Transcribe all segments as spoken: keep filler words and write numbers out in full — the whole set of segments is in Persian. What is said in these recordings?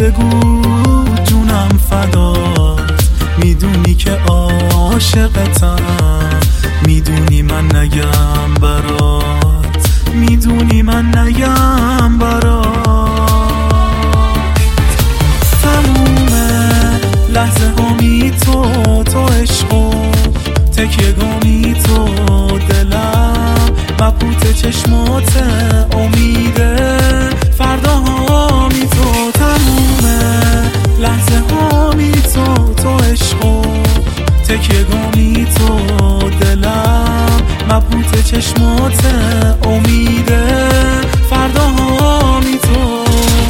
بگو جونم فدات، میدونی که عاشقتم، میدونی من نگم برات، میدونی من نگم برات. تمومه لحظه هامی تو تو عشق و تکیه گامی تو دلم، مبهوت چشمات امیده فرداهامی تو. تمومه لحظه هامی تو تو عشق و تکیه گامی تو دلم، مبهوت چشمات امیده فرداهامی تو.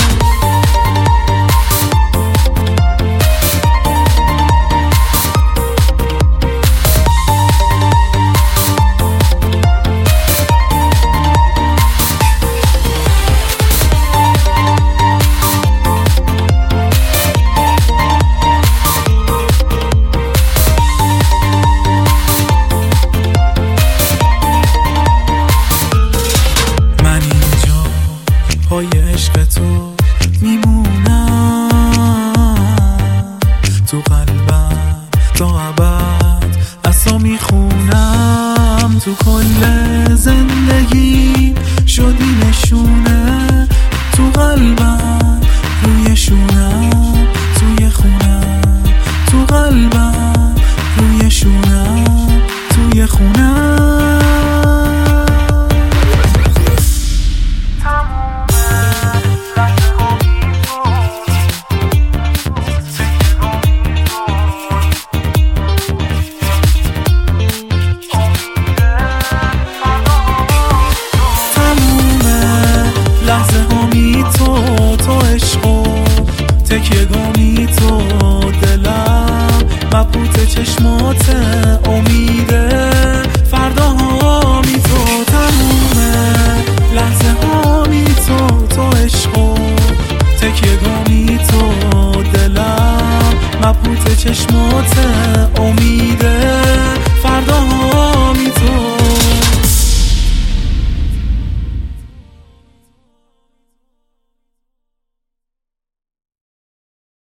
پای عشق تو میمونم، تو قلبم تا ابد اصلا میخونم، تو کل زندگی شدی نشونه، تو قلبم روی شونم، توی خونم، تو قلبم روی شونم، توی خونم. لحظه هامی تو تو عشق و تکیه گامی تو دلم، مبهوت چشمات امیده فرداهامی تو. تمومه لحظه هامی تو تو عشق و تکیه گامی تو دلم، مبهوت چشمات امیده فرداهامی